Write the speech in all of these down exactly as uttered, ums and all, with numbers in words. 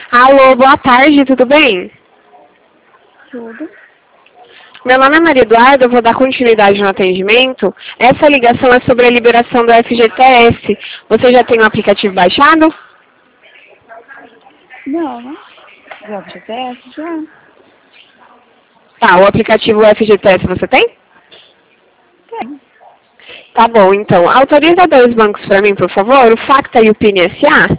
Alô, boa tarde, tudo bem? Tudo. Meu nome é Maria Eduarda, eu vou dar continuidade no atendimento. Essa ligação é sobre a liberação do F G T S. Você já tem o aplicativo baixado? Não, né? Já G P S? Já. Tá, o aplicativo F G T S você tem? Tem. Tá bom, então. Autoriza dois bancos para mim, por favor, o Facta e o P I N S A.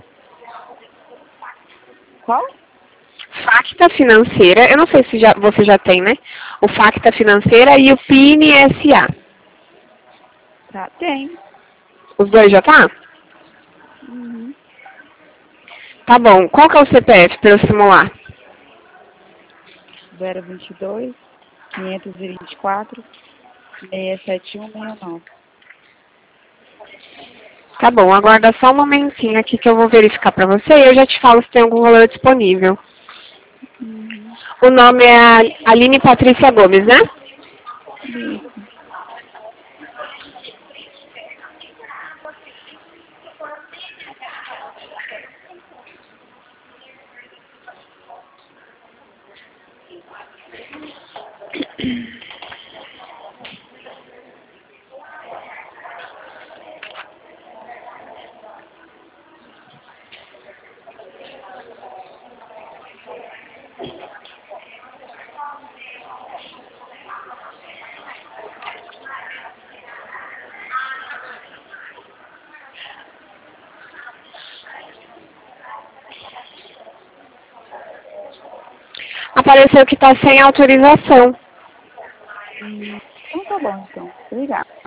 Qual? Facta Financeira, eu não sei se já, você já tem, né? O Facta Financeira e o P I N S A. Tá, tem. Os dois já tá? Uhum. Tá bom. Qual que é o C P F para eu simular? zero vinte e dois, quinhentos e vinte e quatro, seiscentos e setenta e um, sessenta e nove. Tá bom, aguarda só um momentinho aqui que eu vou verificar pra você e eu já te falo se tem algum valor disponível. Uhum. O nome é a- Aline Patrícia Gomes, né? Isso. Apareceu que tá sem autorização.